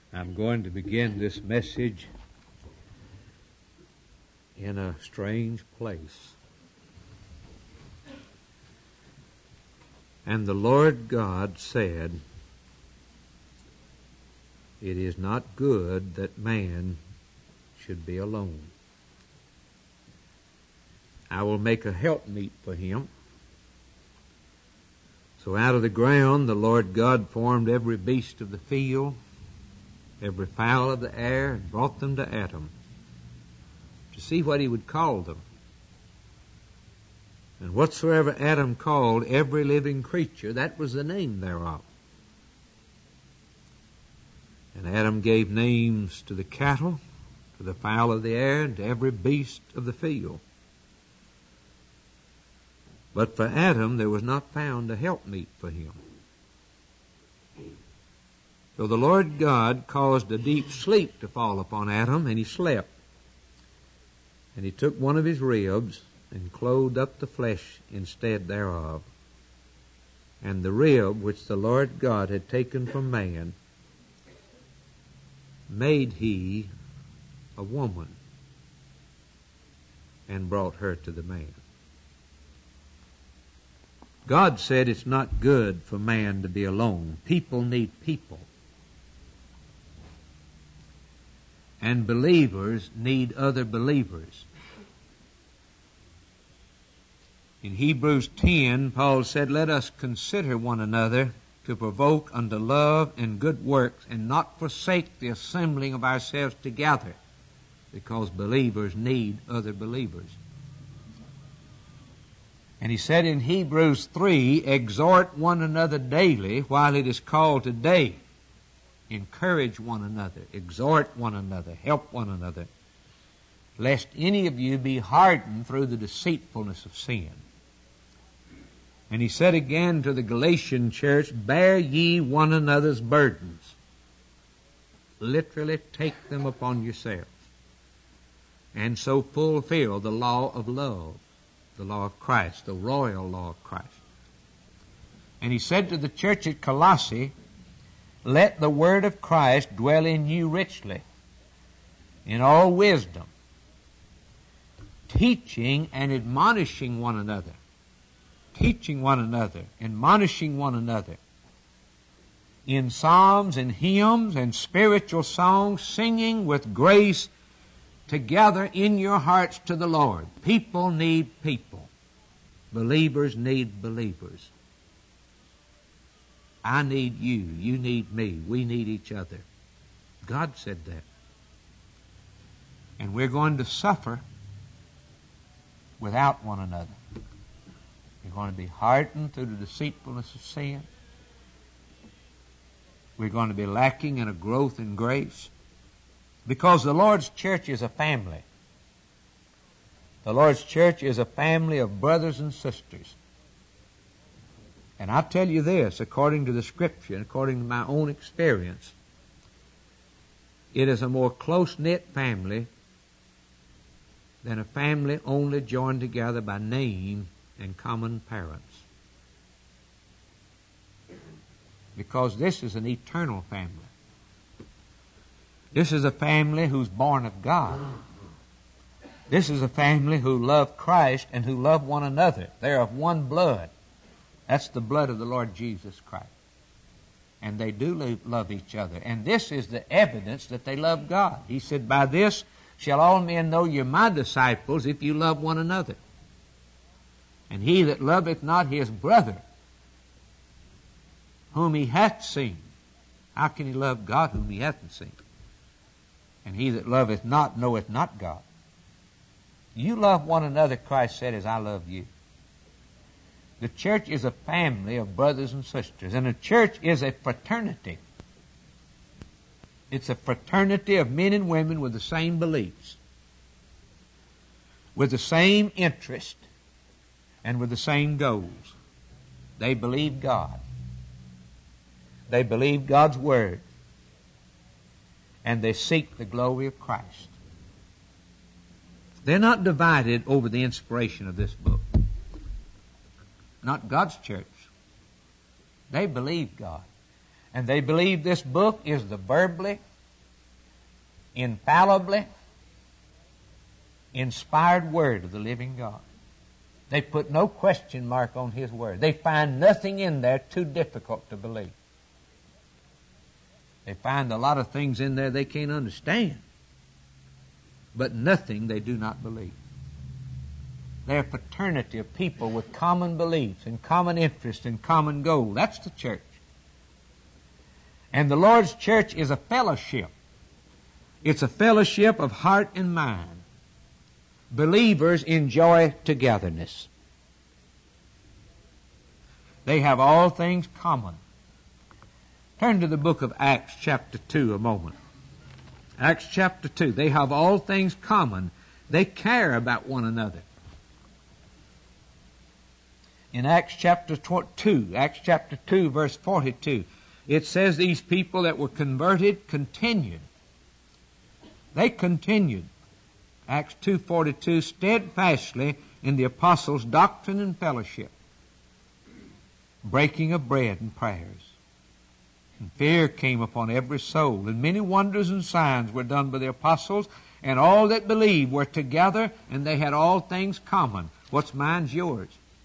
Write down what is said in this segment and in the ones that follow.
I'm going to begin this message in a strange place. And the Lord God said, "It is not good that man should be alone. I will make a helpmeet for him." So out of the ground the Lord God formed every beast of the field, every fowl of the air, and brought them to Adam to see what he would call them. And whatsoever Adam called every living creature, that was the name thereof. And Adam gave names to the cattle, to the fowl of the air, and to every beast of the field. But for Adam there was not found a helpmeet for him. So the Lord God caused a deep sleep to fall upon Adam, and he slept. And he took one of his ribs and clothed up the flesh instead thereof. And the rib which the Lord God had taken from man made he a woman and brought her to the man. God said it's not good for man to be alone. People need people. And believers need other believers. In Hebrews 10, Paul said, "Let us consider one another to provoke unto love and good works, and not forsake the assembling of ourselves together," because believers need other believers. And he said in Hebrews 3, "Exhort one another daily while it is called today." Encourage one another, exhort one another, help one another, lest any of you be hardened through the deceitfulness of sin. And he said again to the Galatian church, "Bear ye one another's burdens." Literally take them upon yourselves, and so fulfill the law of love, the law of Christ, the royal law of Christ. And he said to the church at Colossae, "Let the word of Christ dwell in you richly, in all wisdom, teaching and admonishing one another." Teaching one another, admonishing one another, in psalms and hymns and spiritual songs, singing with grace together in your hearts to the Lord. People need people. Believers need believers. I need you. You need me. We need each other. God said that. And we're going to suffer without one another. We're going to be hardened through the deceitfulness of sin. We're going to be lacking in a growth in grace. Because the Lord's church is a family. The Lord's church is a family of brothers and sisters. And I tell you this, according to the Scripture, and according to my own experience, it is a more close-knit family than a family only joined together by name and common parents. Because this is an eternal family. This is a family who's born of God. This is a family who love Christ and who love one another. They're of one blood. That's the blood of the Lord Jesus Christ. And they do love each other. And this is the evidence that they love God. He said, "By this shall all men know you're my disciples, if you love one another. And he that loveth not his brother, whom he hath seen," how can he love God whom he hath seen? "And he that loveth not knoweth not God." You love one another, Christ said, as I love you. The church is a family of brothers and sisters, and a church is a fraternity. It's a fraternity of men and women with the same beliefs, with the same interest, and with the same goals. They believe God. They believe God's Word. And they seek the glory of Christ. They're not divided over the inspiration of this book. Not God's church. They believe God. And they believe this book is the verbally infallibly inspired Word of the living God. They put no question mark on His Word. They find nothing in there too difficult to believe. They find a lot of things in there they can't understand, but nothing they do not believe. They're a fraternity of people with common beliefs and common interests and common goal. That's the church. And the Lord's church is a fellowship. It's a fellowship of heart and mind. Believers enjoy togetherness. They have all things common. Turn to the book of Acts chapter 2 a moment. Acts chapter 2. They have all things common. They care about one another. In Acts chapter 2, verse 42, it says these people that were converted continued. They continued. Acts 2:42, steadfastly in the apostles' doctrine and fellowship, breaking of bread and prayers. And fear came upon every soul, and many wonders and signs were done by the apostles, and all that believed were together, and they had all things common. What's mine's yours.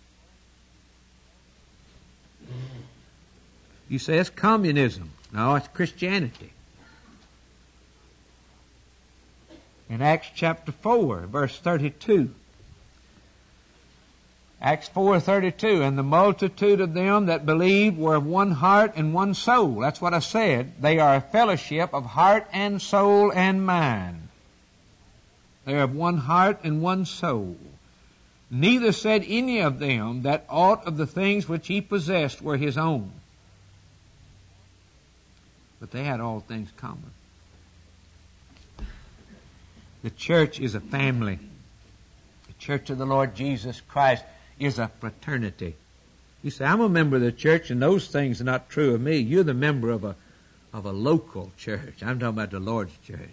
You say it's communism. No, it's Christianity. In Acts chapter 4, verse 32. Acts 4:32, and the multitude of them that believed were of one heart and one soul. That's what I said. They are a fellowship of heart and soul and mind. They are of one heart and one soul. Neither said any of them that aught of the things which he possessed were his own. But they had all things common. The church is a family. The church of the Lord Jesus Christ is a fraternity. You say, I'm a member of the church and those things are not true of me. You're the member of a local church. I'm talking about the Lord's church.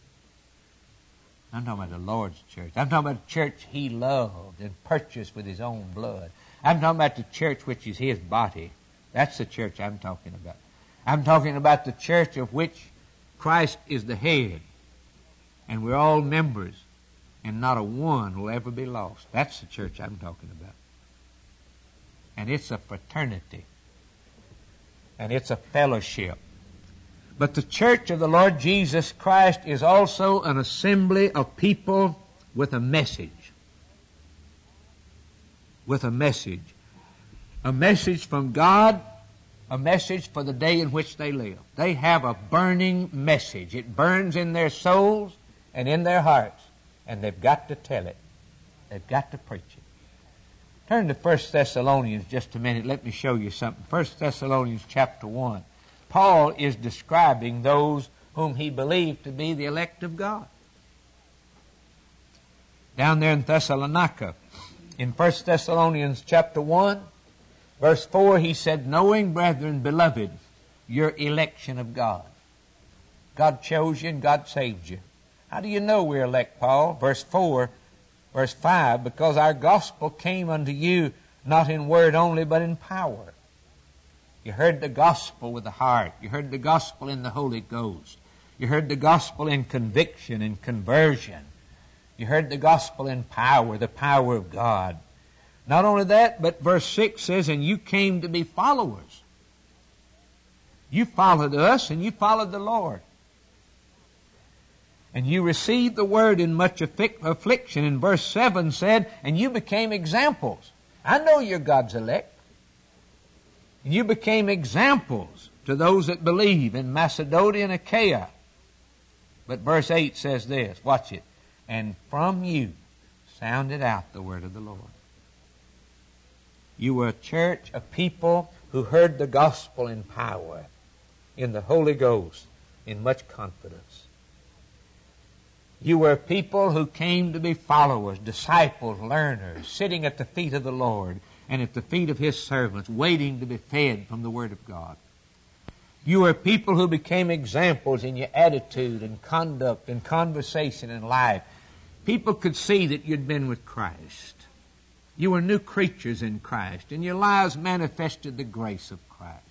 I'm talking about the Lord's church. I'm talking about the church He loved and purchased with His own blood. I'm talking about the church which is His body. That's the church I'm talking about. I'm talking about the church of which Christ is the head. And we're all members, and not a one will ever be lost. That's the church I'm talking about. And it's a fraternity. And it's a fellowship. But the church of the Lord Jesus Christ is also an assembly of people with a message. With a message. A message from God, a message for the day in which they live. They have a burning message. It burns in their souls and in their hearts, and they've got to tell it. They've got to preach it. Turn to 1 Thessalonians just a minute. Let me show you something. 1 Thessalonians chapter 1. Paul is describing those whom he believed to be the elect of God. Down there in Thessalonica, in 1 Thessalonians chapter 1, verse 4, he said, knowing, brethren, beloved, your election of God. God chose you and God saved you. How do you know we're elect, Paul? Verse 4, verse 5, because our gospel came unto you not in word only, but in power. You heard the gospel with the heart. You heard the gospel in the Holy Ghost. You heard the gospel in conviction and conversion. You heard the gospel in power, the power of God. Not only that, but verse 6 says, and you came to be followers. You followed us and you followed the Lord. And you received the word in much affliction. And verse 7 said, and you became examples. I know you're God's elect. And you became examples to those that believe in Macedonia and Achaia. But verse 8 says this, watch it. And from you sounded out the word of the Lord. You were a church, a people who heard the gospel in power, in the Holy Ghost, in much confidence. You were people who came to be followers, disciples, learners, sitting at the feet of the Lord and at the feet of His servants, waiting to be fed from the Word of God. You were people who became examples in your attitude and conduct and conversation and life. People could see that you'd been with Christ. You were new creatures in Christ, and your lives manifested the grace of Christ.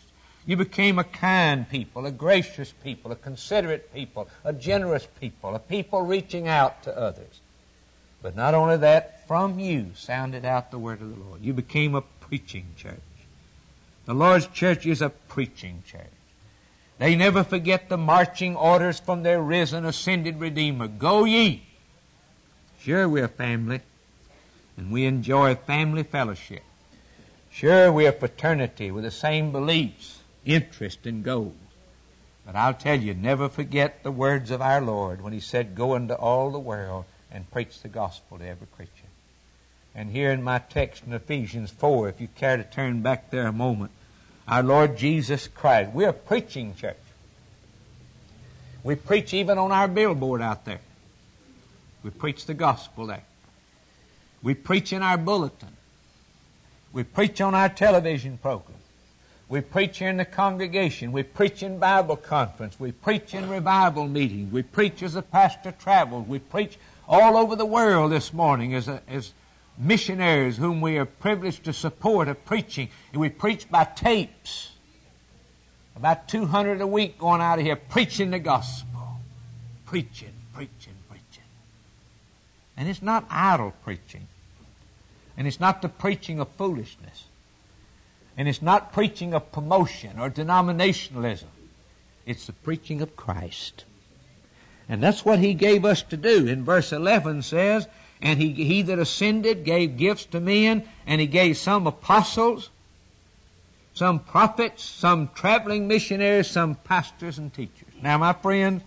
You became a kind people, a gracious people, a considerate people, a generous people, a people reaching out to others. But not only that, from you sounded out the word of the Lord. You became a preaching church. The Lord's church is a preaching church. They never forget the marching orders from their risen, ascended Redeemer. Go ye. Sure, we're family, and we enjoy family fellowship. Sure, we're fraternity with the same beliefs, interests, and goals. But I'll tell you, never forget the words of our Lord when He said, go into all the world and preach the gospel to every creature. And here in my text in Ephesians 4, if you care to turn back there a moment, our Lord Jesus Christ. We're a preaching church. We preach even on our billboard out there. We preach the gospel there. We preach in our bulletin. We preach on our television program. We preach here in the congregation. We preach in Bible conference. We preach in revival meetings. We preach as the pastor travels. We preach all over the world this morning as missionaries whom we are privileged to support are preaching. And we preach by tapes. About 200 a week going out of here preaching the gospel. Preaching, preaching, preaching. And it's not idle preaching. And it's not the preaching of foolishness. And it's not preaching of promotion or denominationalism. It's the preaching of Christ. And that's what He gave us to do. In verse 11 says, and he that ascended gave gifts to men, and He gave some apostles, some prophets, some traveling missionaries, some pastors and teachers. Now, my friends,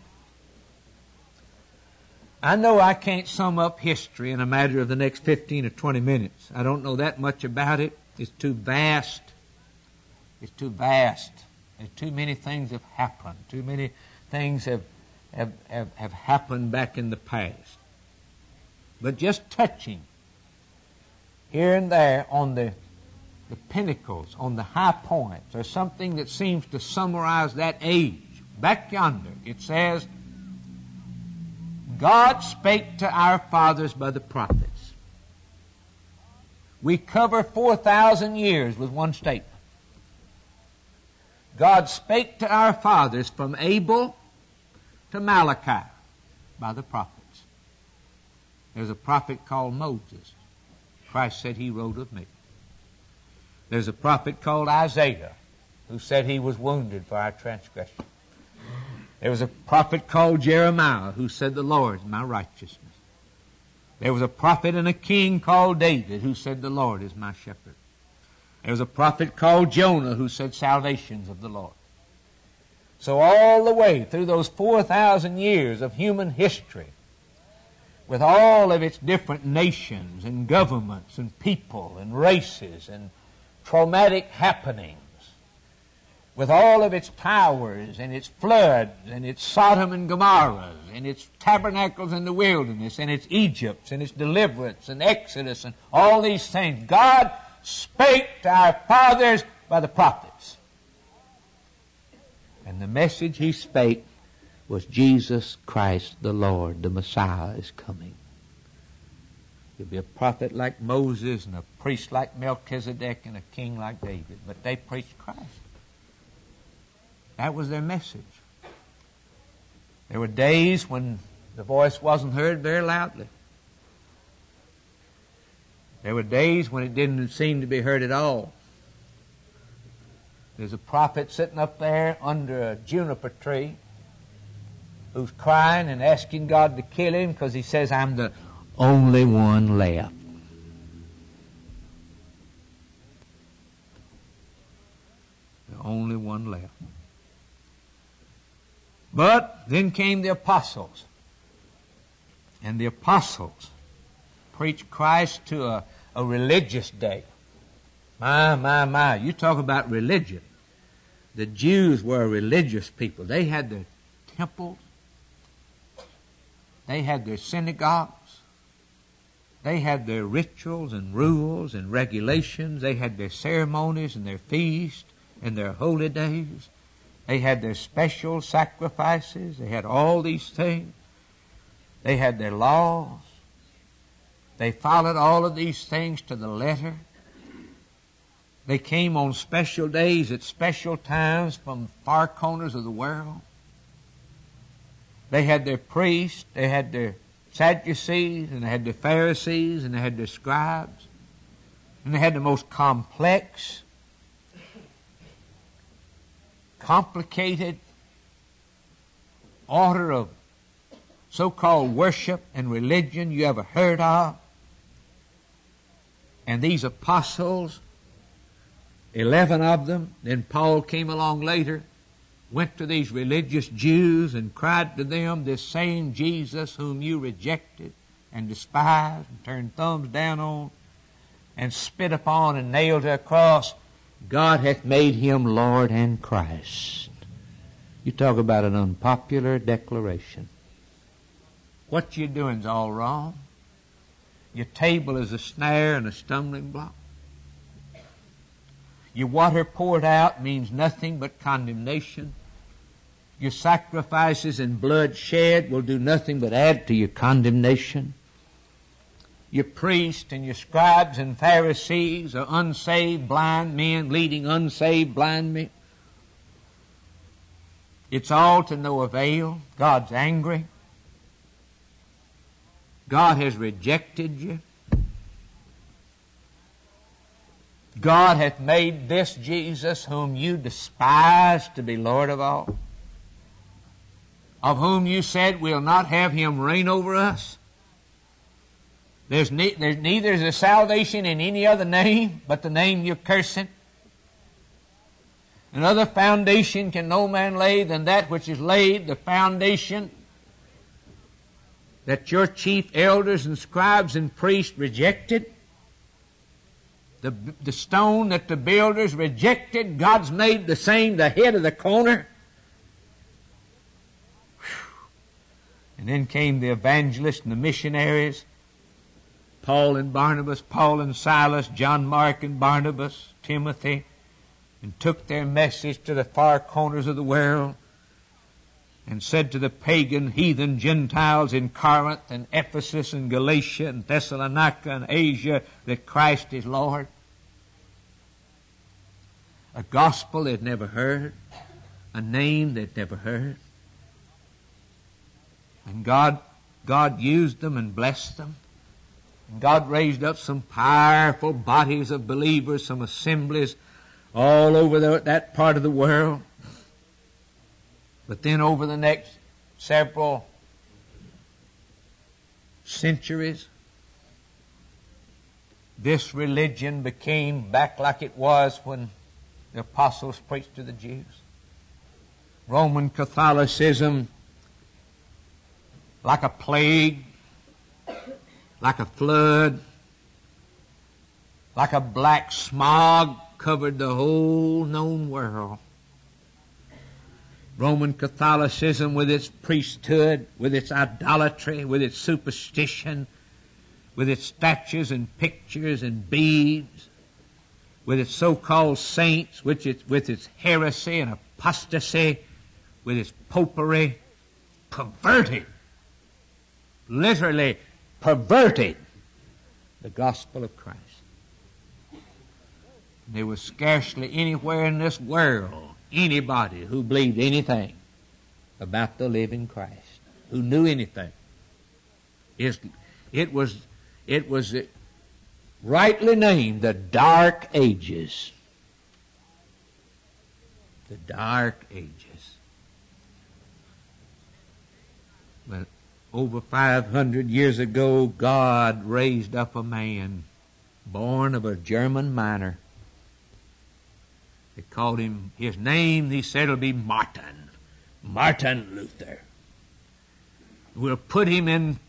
I know I can't sum up history in a matter of the next 15 or 20 minutes. I don't know that much about it. It's too vast. It's too vast. There's too many things have happened. Too many things have happened back in the past. But just touching here and there on the pinnacles, on the high points, or something that seems to summarize that age. Back yonder, it says, God spake to our fathers by the prophets. We cover 4,000 years with one statement. God spake to our fathers from Abel to Malachi by the prophets. There's a prophet called Moses. Christ said he rode with me. There's a prophet called Isaiah who said he was wounded for our transgression. There was a prophet called Jeremiah who said the Lord is my righteousness. There was a prophet and a king called David who said the Lord is my shepherd. There was a prophet called Jonah who said salvation's of the Lord. So all the way through those 4,000 years of human history, with all of its different nations and governments and people and races and traumatic happenings, with all of its towers and its floods and its Sodom and Gomorrahs and its tabernacles in the wilderness and its Egypts and its deliverance and Exodus and all these things, God spake to our fathers by the prophets. And the message He spake was Jesus Christ the Lord, the Messiah is coming. He'll be a prophet like Moses and a priest like Melchizedek and a king like David. But they preached Christ. That was their message. There were days when the voice wasn't heard very loudly. There were days when it didn't seem to be heard at all. There's a prophet sitting up there under a juniper tree who's crying and asking God to kill him because he says, I'm the only one left. The only one left. But then came the apostles. And the apostles preached Christ to a religious day. My. You talk about religion. The Jews were a religious people. They had their temples. They had their synagogues. They had their rituals and rules and regulations. They had their ceremonies and their feasts and their holy days. They had their special sacrifices. They had all these things. They had their laws. They followed all of these things to the letter. They came on special days at special times from far corners of the world. They had their priests, they had their Sadducees, and they had their Pharisees, and they had their scribes. And they had the most complex, complicated order of so-called worship and religion you ever heard of. And these apostles, 11 of them, then Paul came along later, went to these religious Jews and cried to them, this same Jesus whom you rejected and despised and turned thumbs down on and spit upon and nailed to a cross, God hath made him Lord and Christ. You talk about an unpopular declaration. What you're doing is all wrong. Your table is a snare and a stumbling block. Your water poured out means nothing but condemnation. Your sacrifices and blood shed will do nothing but add to your condemnation. Your priests and your scribes and Pharisees are unsaved blind men leading unsaved blind men. It's all to no avail. God's angry. God has rejected you. God hath made this Jesus whom you despise to be Lord of all, of whom you said we'll not have him reign over us. There's neither is a salvation in any other name but the name you're cursing. Another foundation can no man lay than that which is laid, the foundation that your chief elders and scribes and priests rejected. The stone that the builders rejected, God's made the same the head of the corner. And then came the evangelists and the missionaries, Paul and Barnabas, Paul and Silas, John Mark and Barnabas, Timothy, and took their message to the far corners of the world and said to the pagan, heathen Gentiles in Corinth and Ephesus and Galatia and Thessalonica and Asia that Christ is Lord. A gospel they'd never heard, a name they'd never heard. And God used them and blessed them. And God raised up some powerful bodies of believers, some assemblies all over that part of the world. But then over the next several centuries, this religion became back like it was when the apostles preached to the Jews. Roman Catholicism, like a plague, like a flood, like a black smog, covered the whole known world. Roman Catholicism, with its priesthood, with its idolatry, with its superstition, with its statues and pictures and beads, with its so-called saints, with its heresy and apostasy, with its popery, perverted, literally perverted the gospel of Christ. There was scarcely anywhere in this world anybody who believed anything about the living Christ, who knew anything. It was rightly named the Dark Ages. The Dark Ages. But over 500 years ago, God raised up a man born of a German miner. They called him, his name, he said, will be Martin Luther. We'll put him in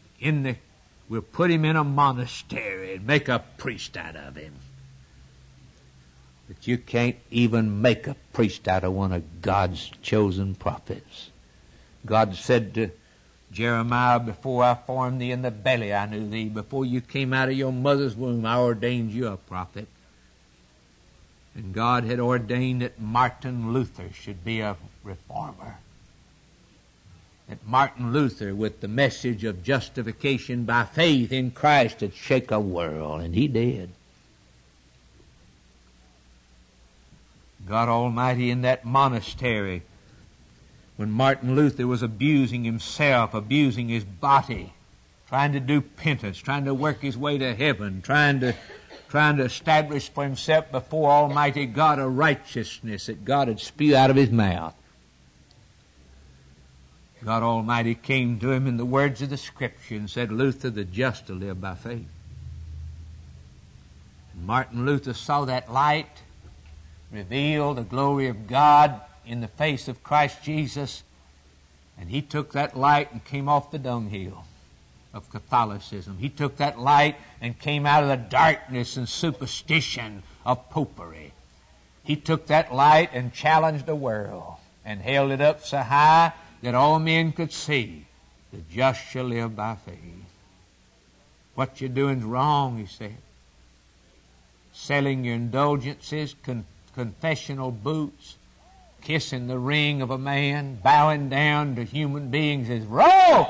a monastery and make a priest out of him. But you can't even make a priest out of one of God's chosen prophets. God said to Jeremiah, before I formed thee in the belly, I knew thee. Before you came out of your mother's womb, I ordained you a prophet. And God had ordained that Martin Luther should be a reformer. That Martin Luther, with the message of justification by faith in Christ, would shake a world. And he did. God Almighty, in that monastery, when Martin Luther was abusing himself, abusing his body, trying to do penance, trying to work his way to heaven, trying to establish for himself before Almighty God a righteousness that God had spewed out of his mouth. God Almighty came to him in the words of the Scripture and said, Luther, the just will live by faith. And Martin Luther saw that light reveal the glory of God in the face of Christ Jesus, and he took that light and came off the dunghill of Catholicism. He took that light and came out of the darkness and superstition of popery. He took that light and challenged the world and held it up so high that all men could see. The just shall live by faith. What you're doing's wrong, he said. Selling your indulgences, confessional boots, kissing the ring of a man, bowing down to human beings is wrong.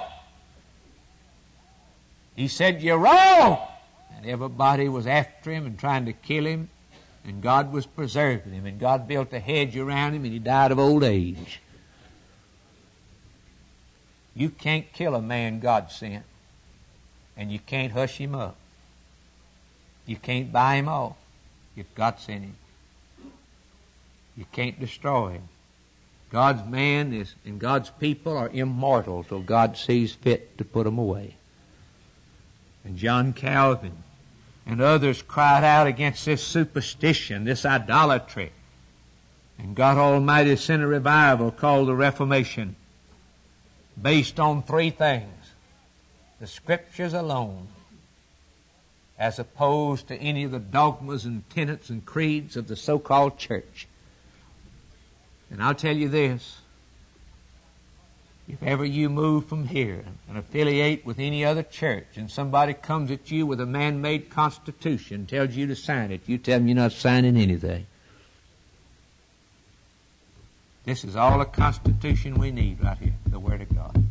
He said, you're wrong. And everybody was after him and trying to kill him, and God was preserving him, and God built a hedge around him, and he died of old age. You can't kill a man God sent, and you can't hush him up. You can't buy him off if God sent him. You can't destroy him. God's man is, and God's people are immortal till God sees fit to put them away. And John Calvin and others cried out against this superstition, this idolatry. And God Almighty sent a revival called the Reformation, based on three things: the Scriptures alone, as opposed to any of the dogmas and tenets and creeds of the so-called church. And I'll tell you this, if ever you move from here and affiliate with any other church, and somebody comes at you with a man-made constitution, tells you to sign it, you tell them you're not signing anything. This is all the Constitution we need right here, the Word of God. And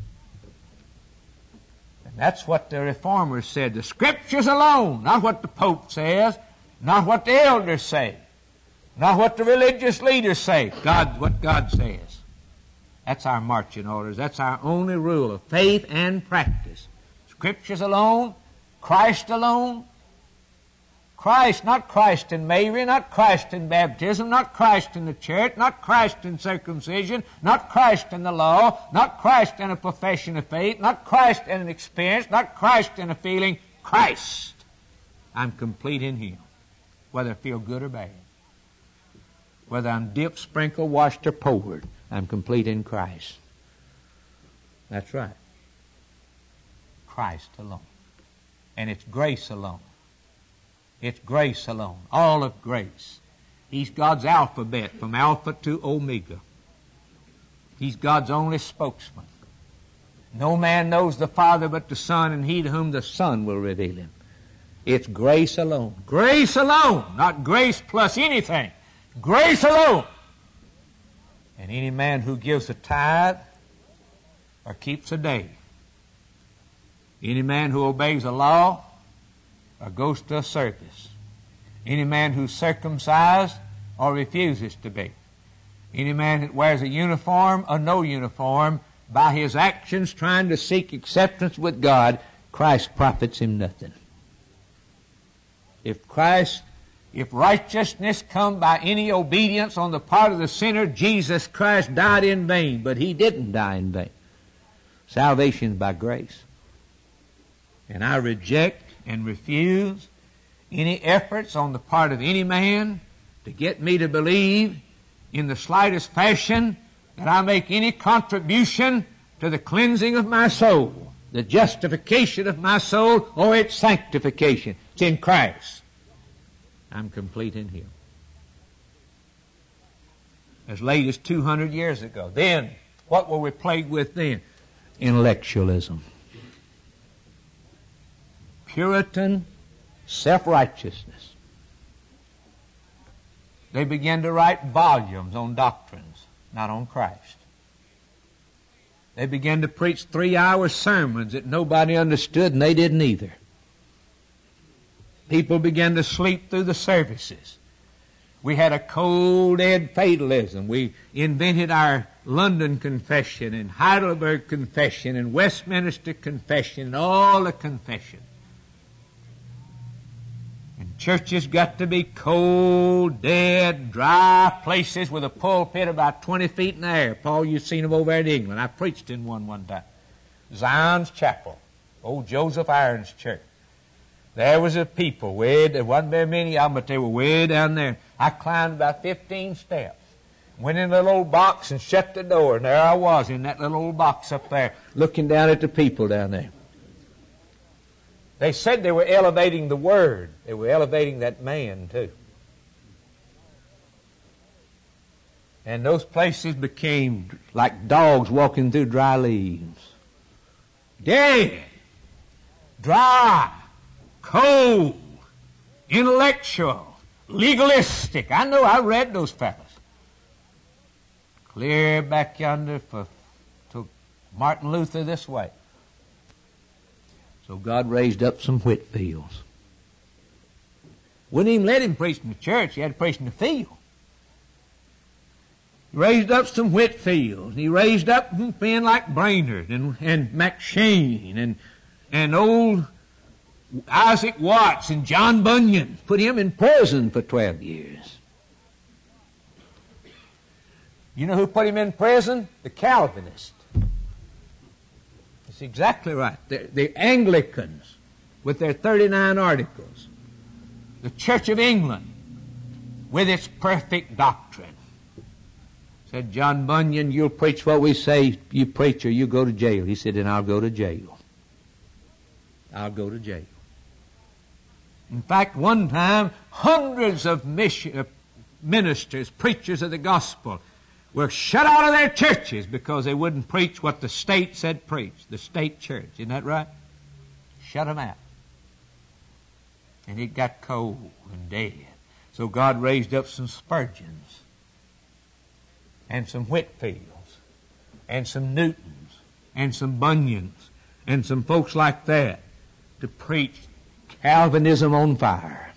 that's what the Reformers said, the Scriptures alone, not what the Pope says, not what the elders say, not what the religious leaders say, what God says. That's our marching orders. That's our only rule of faith and practice. Scriptures alone, Christ alone. Christ, not Christ in Mary, not Christ in baptism, not Christ in the church, not Christ in circumcision, not Christ in the law, not Christ in a profession of faith, not Christ in an experience, not Christ in a feeling. Christ. I'm complete in Him, whether I feel good or bad. Whether I'm dipped, sprinkled, washed, or poured, I'm complete in Christ. That's right. Christ alone. And it's grace alone. It's grace alone. All of grace. He's God's alphabet from Alpha to Omega. He's God's only spokesman. No man knows the Father but the Son, and he to whom the Son will reveal Him. It's grace alone. Grace alone. Not grace plus anything. Grace alone. And any man who gives a tithe or keeps a day, any man who obeys a law or goes to a service, any man who's circumcised or refuses to be, any man that wears a uniform or no uniform, by his actions trying to seek acceptance with God, Christ profits him nothing. If righteousness come by any obedience on the part of the sinner, Jesus Christ died in vain, but He didn't die in vain. Salvation is by grace. And I reject and refuse any efforts on the part of any man to get me to believe in the slightest fashion that I make any contribution to the cleansing of my soul, the justification of my soul, or its sanctification. It's in Christ. I'm complete in Him. As late as 200 years ago. Then, what were we plagued with then? Intellectualism. Puritan self-righteousness. They began to write volumes on doctrines, not on Christ. They began to preach 3-hour sermons that nobody understood, and they didn't either. People began to sleep through the services. We had a cold, dead fatalism. We invented our London Confession and Heidelberg Confession and Westminster Confession and all the confessions. And churches got to be cold, dead, dry places with a pulpit about 20 feet in the air. Paul, you've seen them over there in England. I preached in one time. Zion's Chapel, old Joseph Irons Church. There was a people, there wasn't very many of them, but they were way down there. I climbed about 15 steps, went in a little old box and shut the door, and there I was in that little old box up there, looking down at the people down there. They said they were elevating the Word. They were elevating that man, too. And those places became like dogs walking through dry leaves. Dead, dry, cold, intellectual, legalistic. I know, I read those fellas. Clear back yonder to Martin Luther this way. So God raised up some Whitfields. Wouldn't even let him preach in the church. He had to preach in the field. He raised up some Whitfields. He raised up men like Brainerd and McShane and old Isaac Watts and John Bunyan. Put him in prison for 12 years. You know who put him in prison? The Calvinists. That's exactly right. The Anglicans with their 39 articles. The Church of England with its perfect doctrine. Said John Bunyan, you'll preach what we say, you preacher, you go to jail. He said, then I'll go to jail. I'll go to jail. In fact, one time, hundreds of ministers, preachers of the gospel, were shut out of their churches because they wouldn't preach what the state said preach, the state church. Isn't that right? Shut them out. And it got cold and dead. So God raised up some Spurgeons and some Whitfields and some Newtons and some Bunyans and some folks like that to preach Calvinism on fire,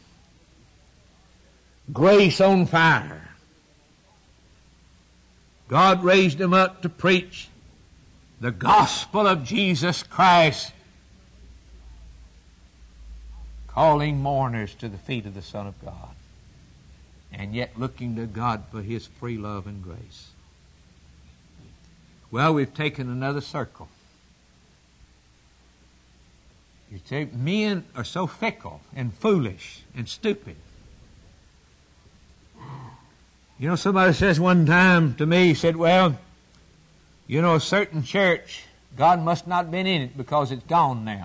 grace on fire. God raised them up to preach the gospel of Jesus Christ, calling mourners to the feet of the Son of God, and yet looking to God for His free love and grace. Well, we've taken another circle. You see, men are so fickle and foolish and stupid. You know, somebody says one time to me, he said, well, you know, a certain church, God must not have been in it because it's gone now.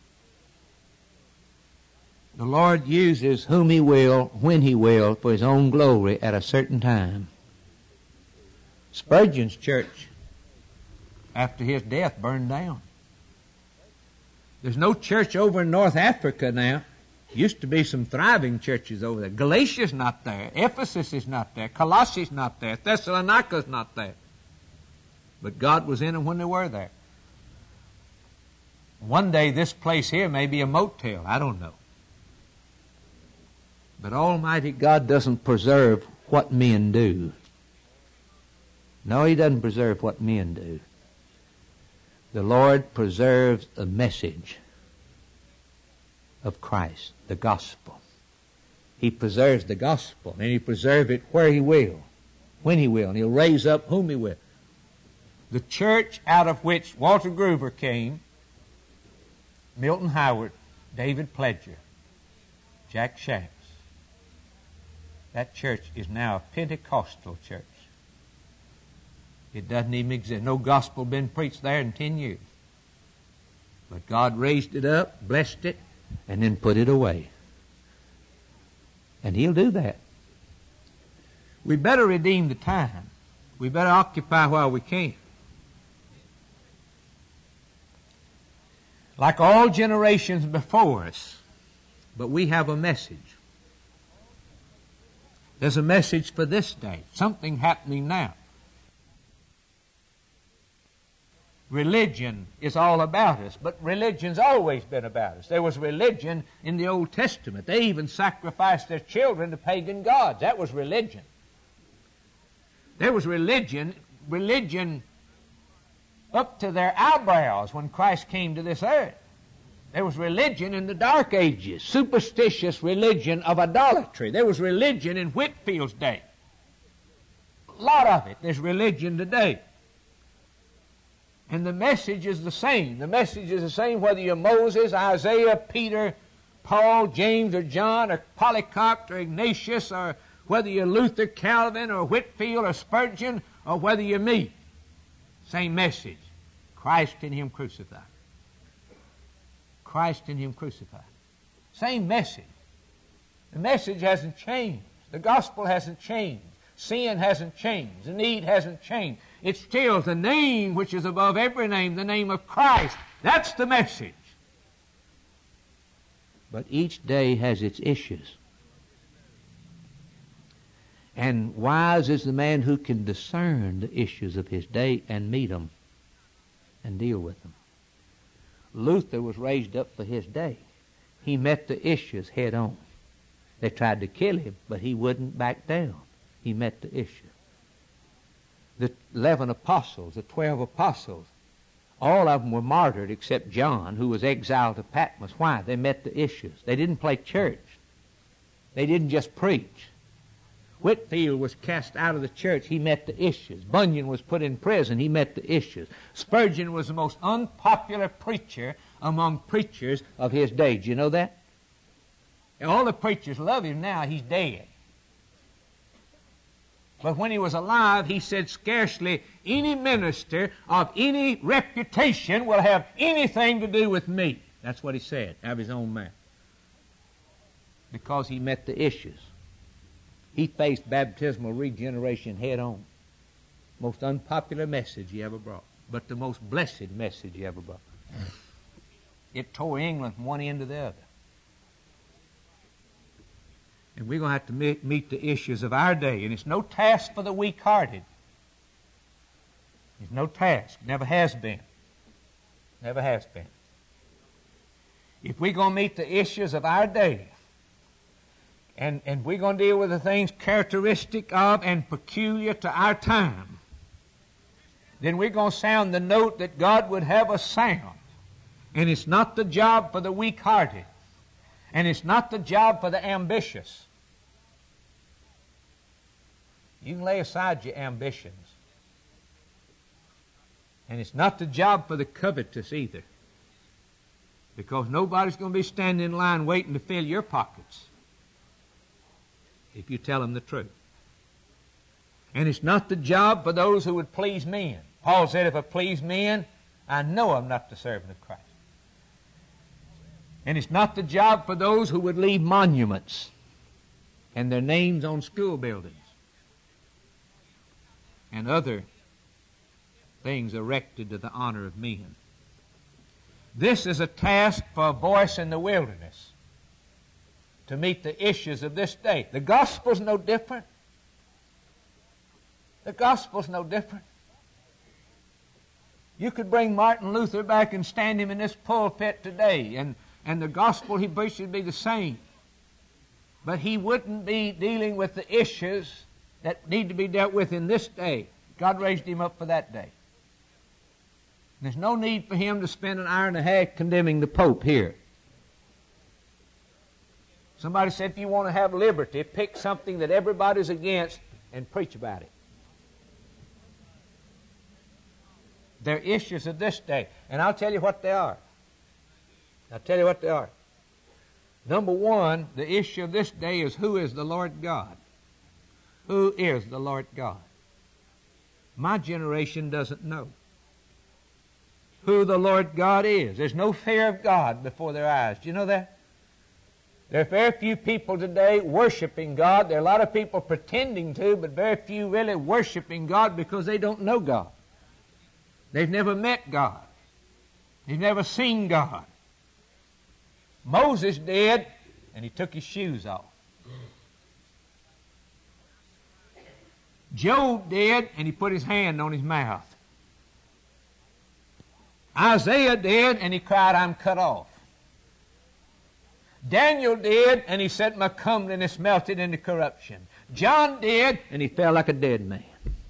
The Lord uses whom He will, when He will, for His own glory at a certain time. Spurgeon's church, after his death, burned down. There's no church over in North Africa now. Used to be some thriving churches over there. Galatia's not there. Ephesus is not there. Colossae's not there. Thessalonica's not there. But God was in them when they were there. One day this place here may be a motel. I don't know. But Almighty God doesn't preserve what men do. No, He doesn't preserve what men do. The Lord preserves the message of Christ, the gospel. He preserves the gospel, and He preserves it where He will, when He will, and He'll raise up whom He will. The church out of which Walter Gruber came, Milton Howard, David Pledger, Jack Shanks, that church is now a Pentecostal church. It doesn't even exist. No gospel been preached there in 10 years. But God raised it up, blessed it, and then put it away. And He'll do that. We better redeem the time. We better occupy while we can. Like all generations before us, but we have a message. There's a message for this day. Something happening now. religion is all about us, but religion's always been about us. There was religion in the Old Testament. They even sacrificed their children to pagan gods. That was religion. There was religion up to their eyebrows when Christ came to this earth. There was religion in the Dark Ages, superstitious religion of idolatry. There was religion in Whitfield's day. A lot of it. There's religion today. And the message is the same. The message is the same whether you're Moses, Isaiah, Peter, Paul, James, or John, or Polycarp, or Ignatius, or whether you're Luther, Calvin, or Whitfield, or Spurgeon, or whether you're me. Same message. Christ in Him crucified. Christ in Him crucified. Same message. The message hasn't changed. The gospel hasn't changed. Sin hasn't changed. The need hasn't changed. It's still the name which is above every name, the name of Christ. That's the message. But each day has its issues. And wise is the man who can discern the issues of his day and meet them and deal with them. Luther was raised up for his day. He met the issues head on. They tried to kill him, but he wouldn't back down. He met the issue. The 11 apostles, the 12 apostles, all of them were martyred except John, who was exiled to Patmos. Why? They met the issues. They didn't play church. They didn't just preach. Whitfield was cast out of the church. He met the issues. Bunyan was put in prison. He met the issues. Spurgeon was the most unpopular preacher among preachers of his day. Do you know that? And all the preachers love him now. He's dead. But when he was alive, he said scarcely any minister of any reputation will have anything to do with me. That's what he said out of his own mouth. Because he met the issues. He faced baptismal regeneration head on. Most unpopular message he ever brought, but the most blessed message he ever brought. It tore England from one end to the other. And we're going to have to meet the issues of our day. And it's no task for the weak-hearted. It's no task. Never has been. Never has been. If we're going to meet the issues of our day, and we're going to deal with the things characteristic of and peculiar to our time, then we're going to sound the note that God would have us sound. And it's not the job for the weak-hearted. And it's not the job for the ambitious. You can lay aside your ambitions. And it's not the job for the covetous either. Because nobody's going to be standing in line waiting to fill your pockets if you tell them the truth. And it's not the job for those who would please men. Paul said, if I please men, I know I'm not the servant of Christ. And it's not the job for those who would leave monuments and their names on school buildings and other things erected to the honor of men. This is a task for a voice in the wilderness to meet the issues of this day. The gospel's no different. The gospel's no different. You could bring Martin Luther back and stand him in this pulpit today, and the gospel he preached would be the same. But he wouldn't be dealing with the issues that need to be dealt with in this day. God raised him up for that day. There's no need for him to spend an hour and a half condemning the Pope here. Somebody said, if you want to have liberty, pick something that everybody's against and preach about it. They're issues of this day. And I'll tell you what they are. I'll tell you what they are. Number one, the issue of this day is, who is the Lord God? Who is the Lord God? My generation doesn't know who the Lord God is. There's no fear of God before their eyes. Do you know that? There are very few people today worshiping God. There are a lot of people pretending to, but very few really worshiping God because they don't know God. They've never met God. They've never seen God. Moses did, and he took his shoes off. Job did, and he put his hand on his mouth. Isaiah did, and he cried, I'm cut off. Daniel did, and he said, my comeliness melted into corruption. John did, and he fell like a dead man.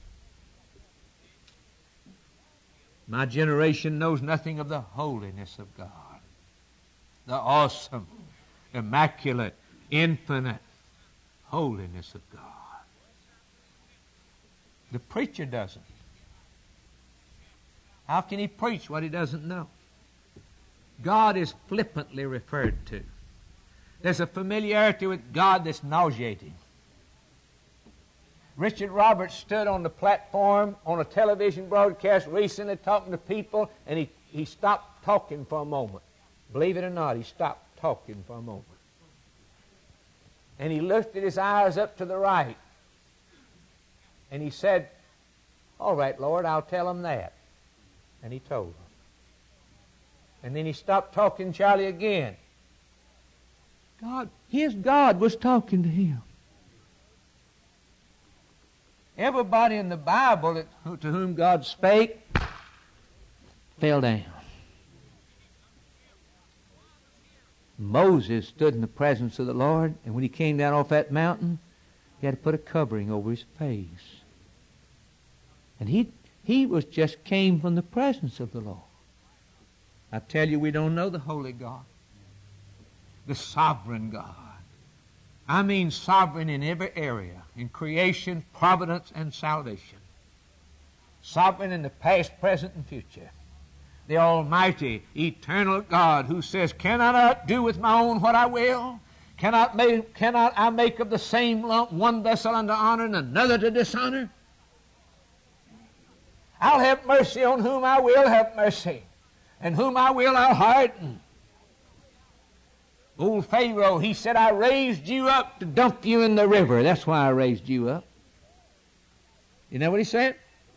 My generation knows nothing of the holiness of God, the awesome, immaculate, infinite holiness of God. The preacher doesn't. How can he preach what he doesn't know? God is flippantly referred to. There's a familiarity with God that's nauseating. Richard Roberts stood on the platform on a television broadcast recently talking to people, and he stopped talking for a moment. Believe it or not, he stopped talking for a moment. And he lifted his eyes up to the right, and he said, all right, Lord, I'll tell them that. And he told them. And then he stopped talking Charlie again. His God was talking to him. Everybody in the Bible to whom God spake fell down. Moses stood in the presence of the Lord, and when he came down off that mountain, he had to put a covering over his face. And he was just came from the presence of the Lord. I tell you, we don't know the holy God, the sovereign God. I mean sovereign in every area, in creation, providence, and salvation. Sovereign in the past, present, and future. The almighty, eternal God who says, cannot I do with my own what I will? Cannot I make of the same lump one vessel unto honor and another to dishonor? I'll have mercy on whom I will have mercy, and whom I will I'll harden. Old Pharaoh, he said, I raised you up to dump you in the river. That's why I raised you up. You know what he said?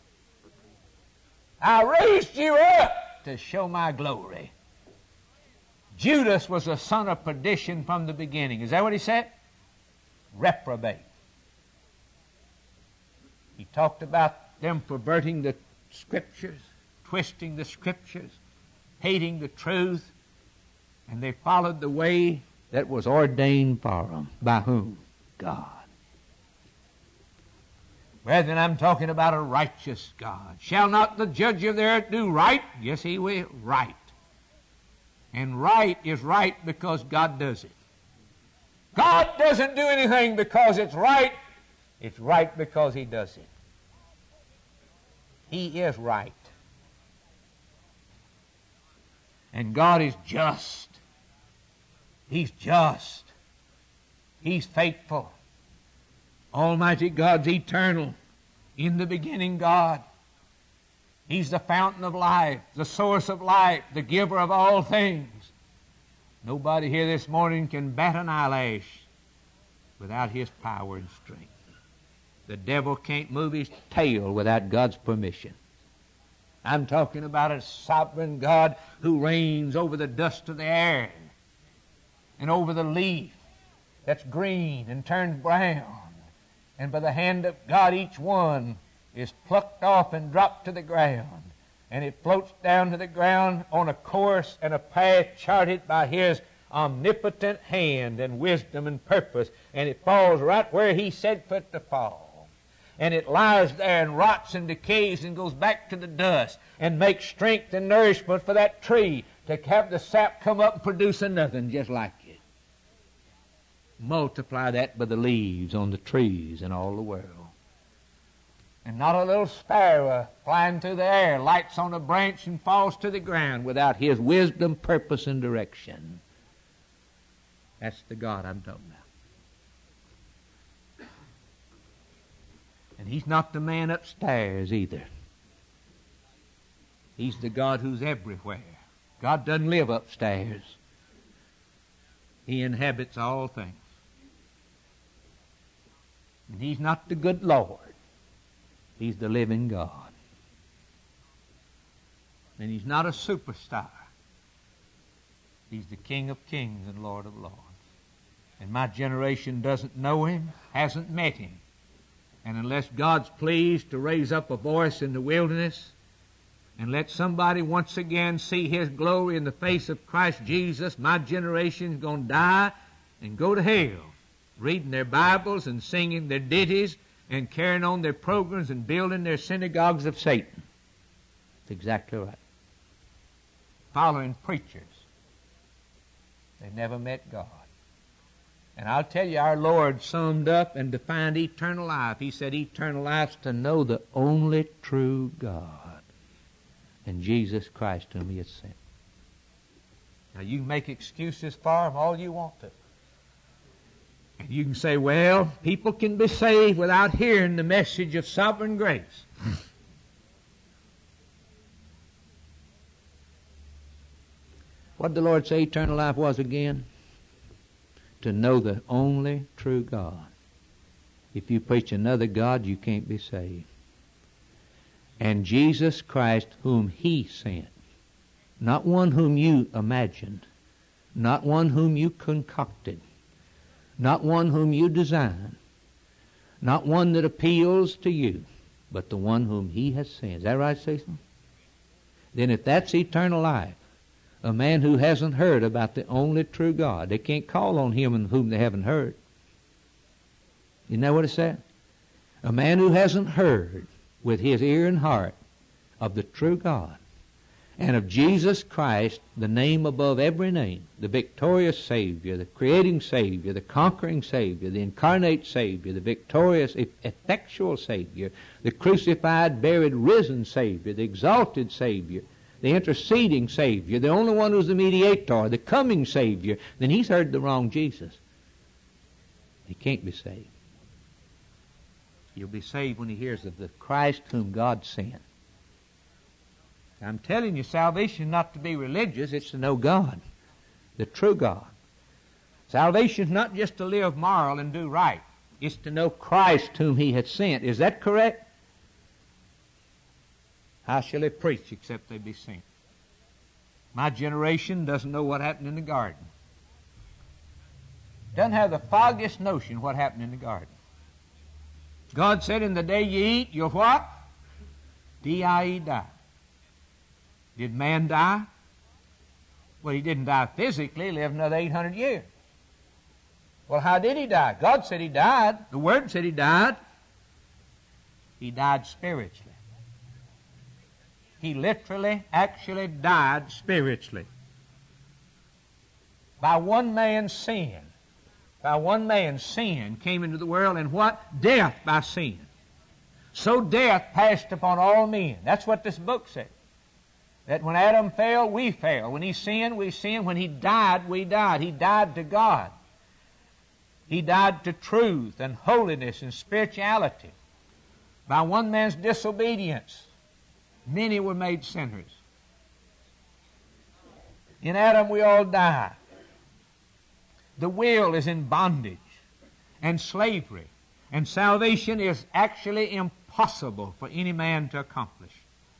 I raised you up to show my glory. Judas was a son of perdition from the beginning. Is that what he said? Reprobate. He talked about them perverting the Scriptures, twisting the Scriptures, hating the truth, and they followed the way that was ordained for them. By whom? God. Brethren, I'm talking about a righteous God. Shall not the judge of the earth do right? Yes, he will. Right. And right is right because God does it. God doesn't do anything because it's right. It's right because he does it. He is right. And God is just. He's just. He's faithful. Almighty God's eternal. In the beginning, God. He's the fountain of life, the source of life, the giver of all things. Nobody here this morning can bat an eyelash without his power and strength. The devil can't move his tail without God's permission. I'm talking about a sovereign God who reigns over the dust of the air and over the leaf that's green and turns brown. And by the hand of God, each one is plucked off and dropped to the ground. And it floats down to the ground on a course and a path charted by his omnipotent hand and wisdom and purpose. And it falls right where he said for it to fall. And it lies there and rots and decays and goes back to the dust and makes strength and nourishment for that tree to have the sap come up and produce another just like it. Multiply that by the leaves on the trees in all the world. And not a little sparrow flying through the air lights on a branch and falls to the ground without his wisdom, purpose, and direction. That's the God I'm talking about. And he's not the man upstairs either. He's the God who's everywhere. God doesn't live upstairs. He inhabits all things. And he's not the good Lord. He's the living God. And he's not a superstar. He's the King of kings and Lord of lords. And my generation doesn't know him, hasn't met him. And unless God's pleased to raise up a voice in the wilderness and let somebody once again see His glory in the face of Christ Jesus, my generation is going to die and go to hell, reading their Bibles and singing their ditties and carrying on their programs and building their synagogues of Satan. That's exactly right. Following preachers. They never met God. And I'll tell you, our Lord summed up and defined eternal life. He said eternal life is to know the only true God and Jesus Christ whom He has sent. Now you can make excuses for Him all you want to. And you can say, well, people can be saved without hearing the message of sovereign grace. What did the Lord say eternal life was again? To know the only true God. If you preach another God, you can't be saved. And Jesus Christ whom He sent. Not one whom you imagined. Not one whom you concocted. Not one whom you designed. Not one that appeals to you. But the one whom He has sent. Is that right, Cecil? Then if that's eternal life, a man who hasn't heard about the only true God, they can't call on Him in whom they haven't heard. Isn't that what it said? A man who hasn't heard with his ear and heart of the true God and of Jesus Christ, the name above every name, the victorious Savior, the creating Savior, the conquering Savior, the incarnate Savior, the victorious, effectual Savior, the crucified, buried, risen Savior, the exalted Savior, the interceding Savior, the only one who's the mediator, the coming Savior, then he's heard the wrong Jesus. He can't be saved. He'll be saved when he hears of the Christ whom God sent. I'm telling you, salvation is not to be religious, it's to know God, the true God. Salvation is not just to live moral and do right. It's to know Christ whom He had sent. Is that correct? How shall they preach except they be sent? My generation doesn't know what happened in the garden. Doesn't have the foggiest notion what happened in the garden. God said, in the day you eat, you'll what? D-I-E, die. Did man die? Well, he didn't die physically. He lived another 800 years. Well, how did he die? God said he died. The Word said he died. He died spiritually. He literally, actually died spiritually. By one man's sin. By one man's sin came into the world, and what? Death by sin. So death passed upon all men. That's what this book said. That when Adam fell, we fell. When he sinned, we sinned. When he died, we died. He died to God. He died to truth and holiness and spirituality. By one man's disobedience, many were made sinners. In Adam, we all die. The will is in bondage and slavery, and salvation is actually impossible for any man to accomplish.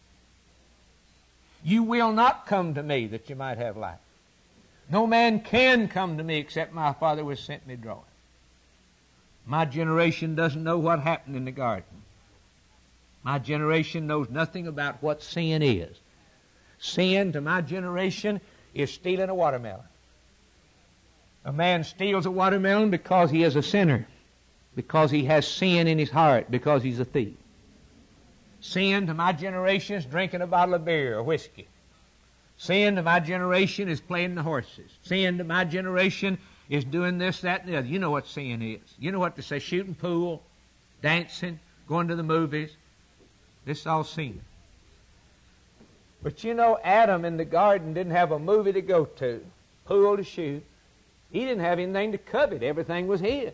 You will not come to me that you might have life. No man can come to me except my Father was sent me drawing. My generation doesn't know what happened in the garden. My generation knows nothing about what sin is. Sin to my generation is stealing a watermelon. A man steals a watermelon because he is a sinner, because he has sin in his heart, because he's a thief. Sin to my generation is drinking a bottle of beer or whiskey. Sin to my generation is playing the horses. Sin to my generation is doing this, that, and the other. You know what sin is. You know what to say, shooting pool, dancing, going to the movies. This is all sin. But you know, Adam in the garden didn't have a movie to go to, pool to shoot. He didn't have anything to covet. Everything was his.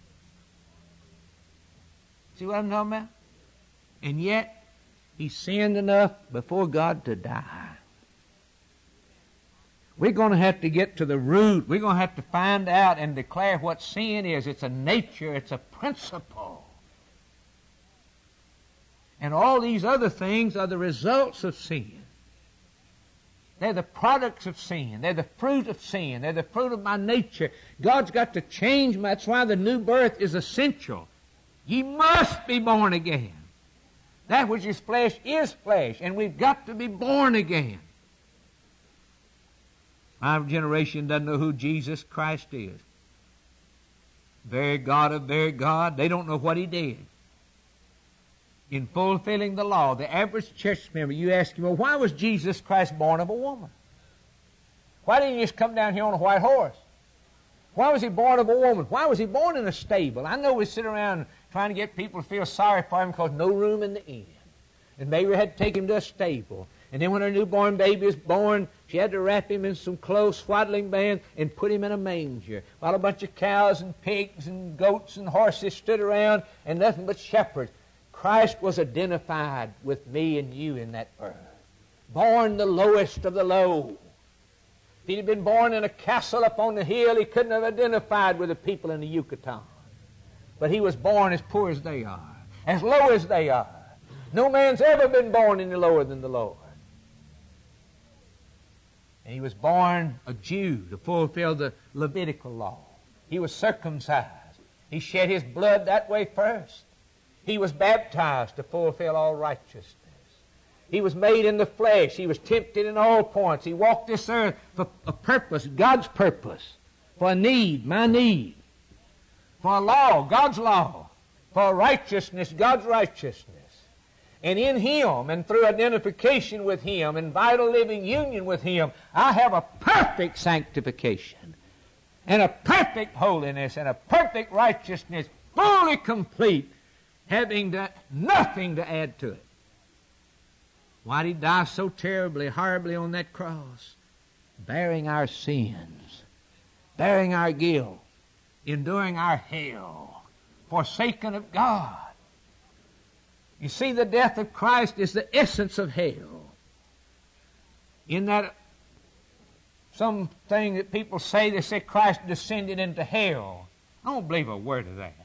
See what I'm talking about? And yet, he sinned enough before God to die. We're going to have to get to the root. We're going to have to find out and declare what sin is. It's a nature. It's a principle. And all these other things are the results of sin. They're the products of sin. They're the fruit of sin. They're the fruit of my nature. God's got to change me. That's why the new birth is essential. Ye must be born again. That which is flesh is flesh, and we've got to be born again. Our generation doesn't know who Jesus Christ is. Very God of very God, they don't know what He did. In fulfilling the law, the average church member, you ask him, well, why was Jesus Christ born of a woman? Why didn't He just come down here on a white horse? Why was He born of a woman? Why was He born in a stable? I know we sit around trying to get people to feel sorry for Him because no room in the inn. And Mary had to take Him to a stable. And then when her newborn baby was born, she had to wrap Him in some close swaddling bands and put Him in a manger, while a bunch of cows and pigs and goats and horses stood around and nothing but shepherds. Christ was identified with me and you in that birth. Born the lowest of the low. If He'd been born in a castle up on the hill, He couldn't have identified with the people in the Yucatan. But He was born as poor as they are, as low as they are. No man's ever been born any lower than the Lord. And He was born a Jew to fulfill the Levitical law. He was circumcised. He shed His blood that way first. He was baptized to fulfill all righteousness. He was made in the flesh. He was tempted in all points. He walked this earth for a purpose, God's purpose, for a need, my need, for a law, God's law, for righteousness, God's righteousness. And in Him, and through identification with Him, and vital living union with Him, I have a perfect sanctification, and a perfect holiness, and a perfect righteousness, fully complete, having nothing to add to it. Why did He die so terribly, horribly on that cross? Bearing our sins, bearing our guilt, enduring our hell, forsaken of God. You see, the death of Christ is the essence of hell. In that something that people say, they say Christ descended into hell. I don't believe a word of that.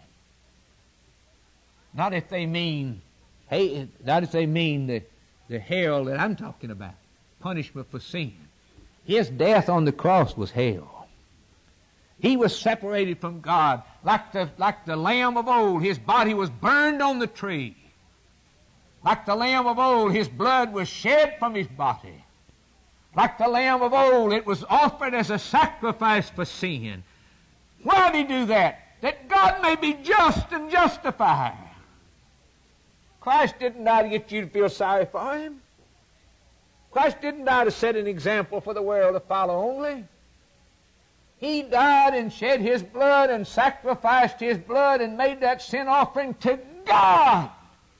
Not if they mean, not if they mean the hell that I'm talking about, punishment for sin. His death on the cross was hell. He was separated from God like the lamb of old. His body was burned on the tree. Like the lamb of old, His blood was shed from His body. Like the lamb of old, it was offered as a sacrifice for sin. Why did He do that? That God may be just and justified. Christ didn't die to get you to feel sorry for Him. Christ didn't die to set an example for the world to follow only. He died and shed His blood and sacrificed His blood and made that sin offering to God.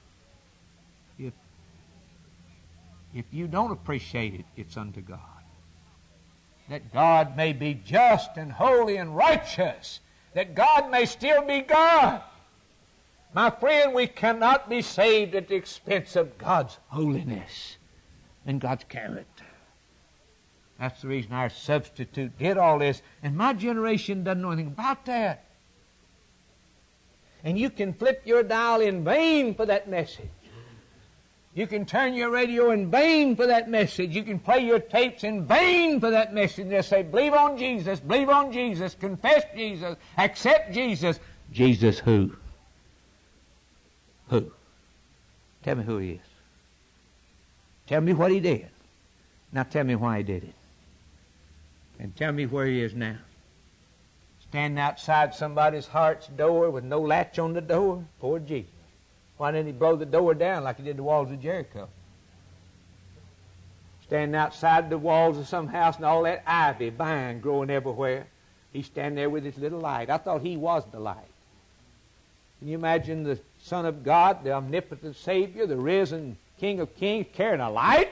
If you don't appreciate it, it's unto God. That God may be just and holy and righteous. That God may still be God. My friend, we cannot be saved at the expense of God's holiness and God's character. That's the reason our substitute did all this. And my generation doesn't know anything about that. And you can flip your dial in vain for that message. You can turn your radio in vain for that message. You can play your tapes in vain for that message. They'll say, believe on Jesus, confess Jesus, accept Jesus. Jesus who? Who? Tell me who He is. Tell me what He did. Now tell me why He did it. And tell me where He is now. Standing outside somebody's heart's door with no latch on the door. Poor Jesus. Why didn't He blow the door down like He did the walls of Jericho? Standing outside the walls of some house and all that ivy, vine growing everywhere. He's standing there with His little light. I thought He was the light. Can you imagine the Son of God, the omnipotent Savior, the risen King of Kings, carrying a light?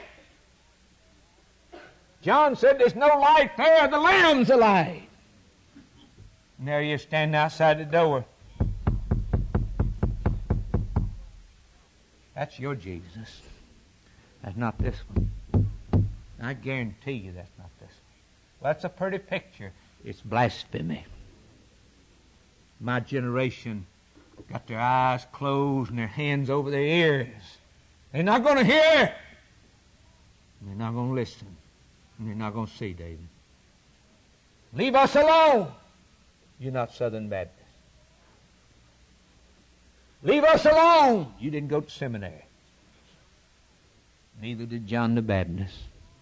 John said, there's no light there. The Lamb's the light. And there He is standing outside the door. That's your Jesus. That's not this one. I guarantee you that's not this one. Well, that's a pretty picture. It's blasphemy. My generation got their eyes closed and their hands over their ears. They're not going to hear. And they're not going to listen. And they're not going to see, David. Leave us alone. You're not Southern Baptist. Leave us alone. You didn't go to seminary. Neither did John the Baptist.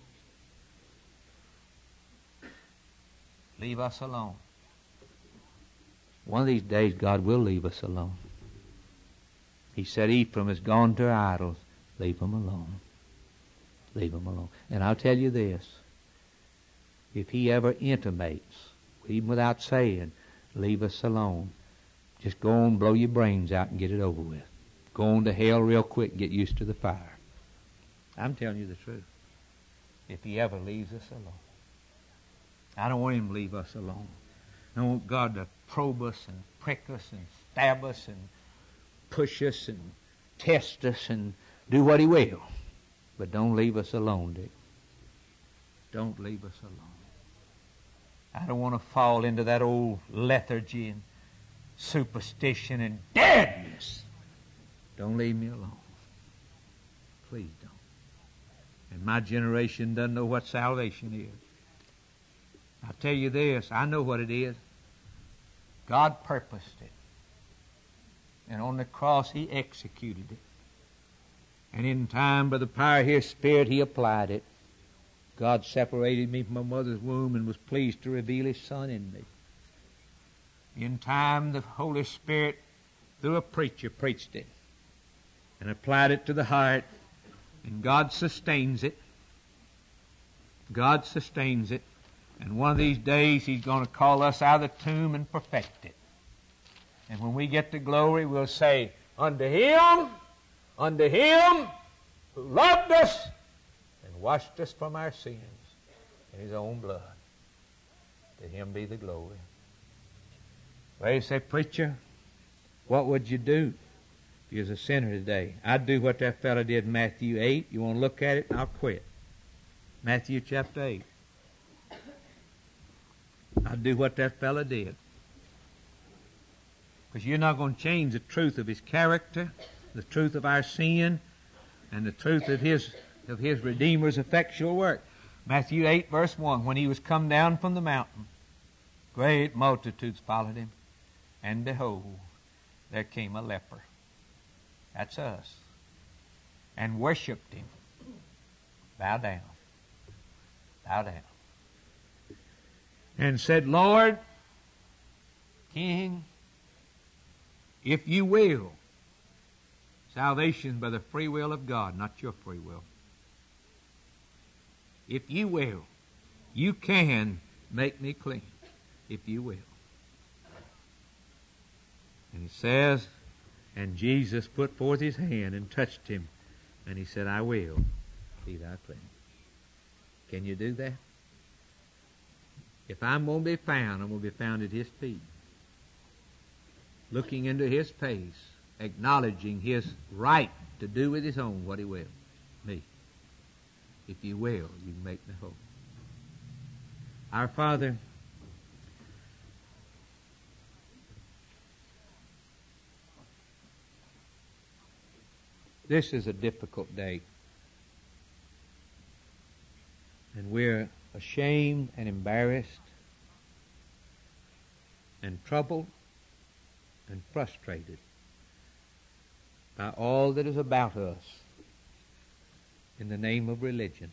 Leave us alone. One of these days God will leave us alone. He said, Ephraim has gone to idols. Leave him alone. Leave him alone. And I'll tell you this. If he ever intimates, even without saying, leave us alone, just go on, blow your brains out and get it over with. Go on to hell real quick and get used to the fire. I'm telling you the truth. If he ever leaves us alone. I don't want him to leave us alone. I want God to probe us and prick us and stab us and push us and test us and do what he will. But don't leave us alone, Dick. Don't leave us alone. I don't want to fall into that old lethargy and superstition and deadness. Don't leave me alone. Please don't. And my generation doesn't know what salvation is. I'll tell you this, I know what it is. God purposed it. And on the cross, he executed it. And in time, by the power of his Spirit, he applied it. God separated me from my mother's womb and was pleased to reveal his Son in me. In time, the Holy Spirit, through a preacher, preached it and applied it to the heart. And God sustains it. God sustains it. And one of these days, he's going to call us out of the tomb and perfect it. And when we get to glory, we'll say, unto him who loved us and washed us from our sins in his own blood. To him be the glory. Well, you say, preacher, what would you do if you was a sinner today? I'd do what that fellow did in Matthew 8. You want to look at it? I'll quit. Matthew chapter 8. I'd do what that fellow did. Because you're not going to change the truth of his character, the truth of our sin, and the truth of his Redeemer's effectual work. Matthew 8, verse 1, when he was come down from the mountain, great multitudes followed him, and behold, there came a leper. That's us. And worshipped him. Bow down. Bow down. And said, Lord, King, if you will, salvation by the free will of God, not your free will. If you will, you can make me clean. If you will. And he says, and Jesus put forth his hand and touched him, and he said, I will be thou clean. Can you do that? If I'm going to be found, I'm going to be found at his feet, looking into his face, acknowledging his right to do with his own what he will. Me. If you will, you can make me whole. Our Father, this is a difficult day. And we're ashamed and embarrassed and troubled and frustrated by all that is about us in the name of religion,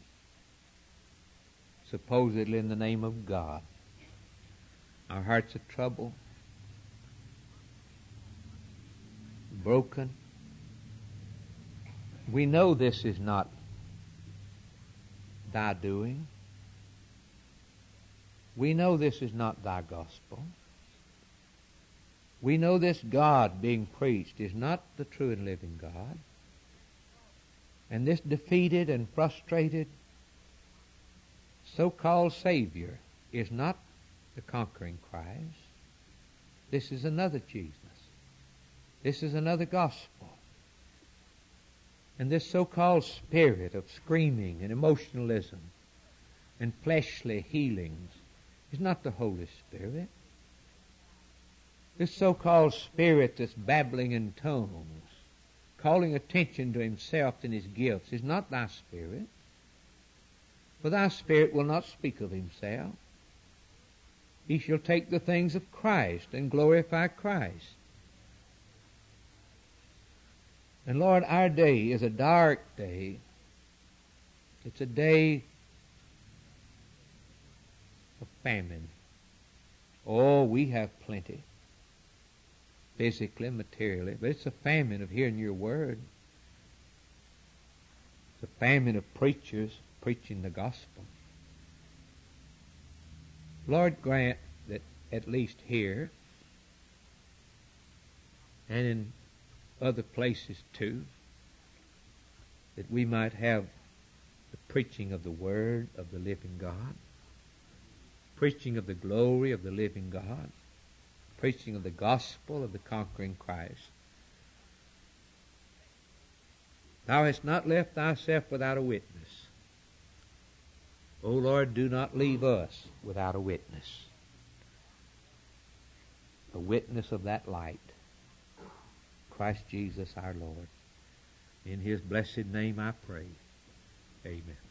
supposedly in the name of God. Our hearts are troubled, broken. We know this is not thy doing. We know this is not thy gospel. We know this God being preached is not the true and living God. And this defeated and frustrated so-called Savior is not the conquering Christ. This is another Jesus. This is another gospel. And this so-called spirit of screaming and emotionalism and fleshly healings is not the Holy Spirit. This so-called spirit that's babbling in tongues, calling attention to himself and his gifts, is not thy spirit. For thy spirit will not speak of himself. He shall take the things of Christ and glorify Christ. And Lord, our day is a dark day, It's a day of famine. Oh, we have plenty, physically, materially, but it's a famine of hearing your word. It's a famine of preachers preaching the gospel. Lord, grant that at least here and in other places too, that we might have the preaching of the word of the living God, preaching of the glory of the living God, preaching of the gospel of the conquering Christ. Thou hast not left thyself without a witness. O Lord, do not leave us without a witness of that light, Christ Jesus our Lord. In his blessed name I pray. Amen.